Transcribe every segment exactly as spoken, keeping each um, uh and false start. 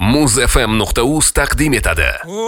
muz f m nuqta uz taqdim etadi.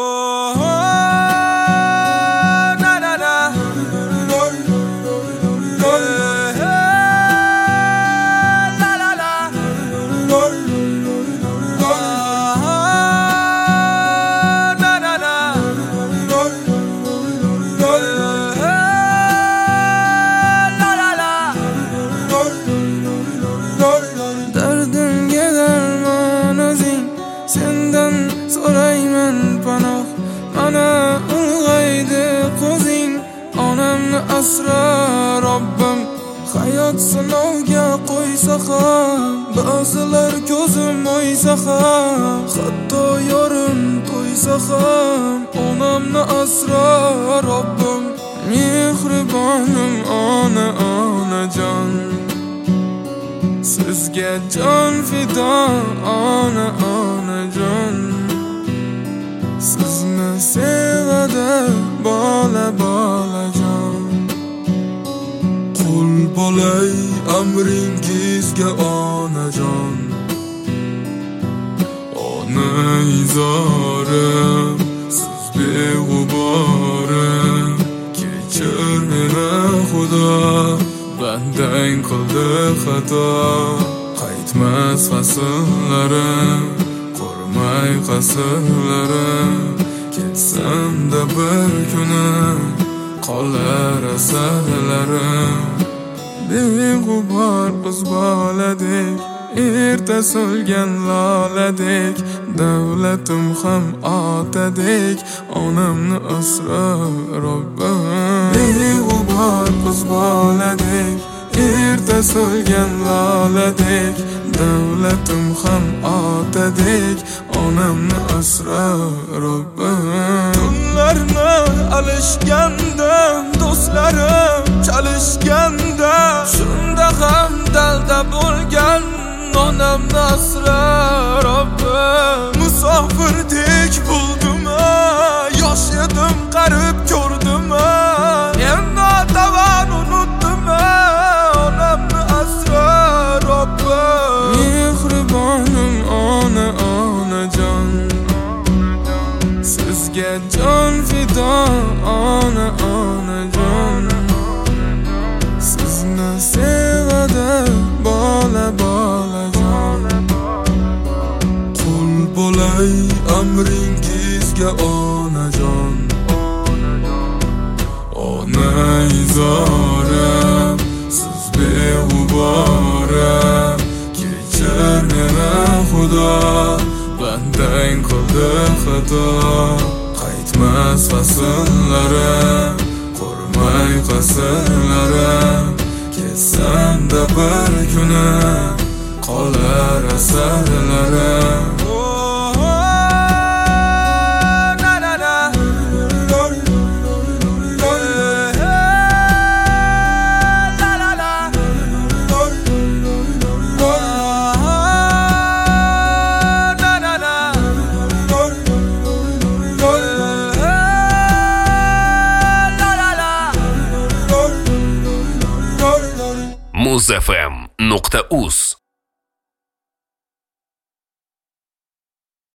Asra Robbim hayot sinovga qo'ysa ham, ba'zilar ko'zim o'ysa ham, hatto yorim to'ysa ham, onamni asra Robbim, mehribonim ona onajon, sizga jon fido ona onajon, sizni sevadi bola bolajon. Qul bo'lay amringizga onajon, ona izorim, siz beg'uborim, kechir meni Xudo, bandang qildi xato, qaytmas faslarim, qurmay qasrlarim, ketsam-da bir kuni qolar asarlarim. Beg'ubor qiz boladek, erta so'lgan loladek, davlatim ham otadek, onamni asra Robbim. Beg'ubor qiz boladek, erta so'lgan loladek, davlatim ham otadek, onamni asra Robbim. Tunlarni alishganda, do'stlarim chalishganda, shunda ham dalda bo'lgan onamni asra Robbim. Musofirdek bo'ldim, yosh edim qarib ko'rdim, endi otaman unutdim, onamni asra Robbim. Mehribonim ona onajon, sizga jon fido ona onajon, sizni sevadi bola bolajon. Qul bo'lay amringizga onajon, ona izorim, siz beg'uborim, kechir meni Xudo, bandang qildi xato, qaytmas faslarim, qurmay qasrlarim, ketsam-da bir kuni qolar asarlarim. muz f m nuqta uz